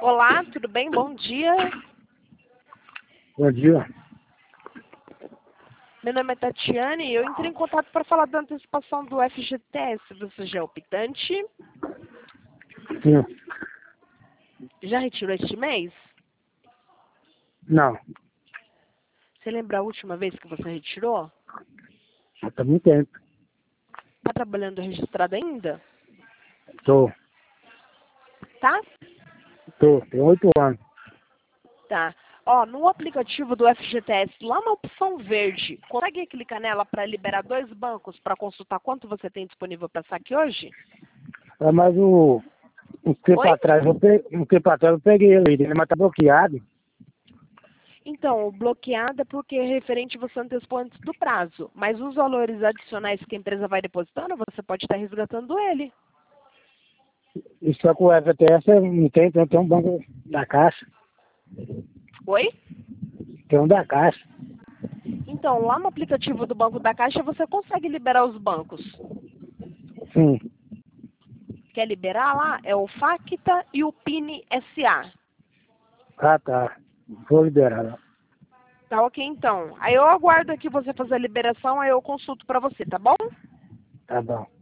Olá, tudo bem? Bom dia. Bom dia. Meu nome é Tatiane e eu entrei em contato para falar da antecipação do FGTS. Você já é optante? Sim. Já retirou este mês? Não. Você lembra a última vez que você retirou? Já tá muito tempo. Está trabalhando registrado ainda? Tô. Tá? Tenho 8 anos. Tá. Ó, no aplicativo do FGTS, lá na opção verde, consegue clicar nela para liberar 2 bancos para consultar quanto você tem disponível para saque hoje? É, mas um tempo Oi? atrás eu peguei ele, mas tá bloqueado. Então, o bloqueado é porque é referente você antecipou antes do prazo. Mas os valores adicionais que a empresa vai depositando, você pode estar resgatando ele. E só com o FTS tem um banco da Caixa. Oi? Tem um da Caixa. Então, lá no aplicativo do Banco da Caixa, você consegue liberar os bancos. Sim. Quer liberar lá? É o Facta e o Pine SA. Ah, tá. Vou liberar lá. Tá ok, então. Aí eu aguardo aqui você fazer a liberação, aí eu consulto para você, tá bom? Tá bom.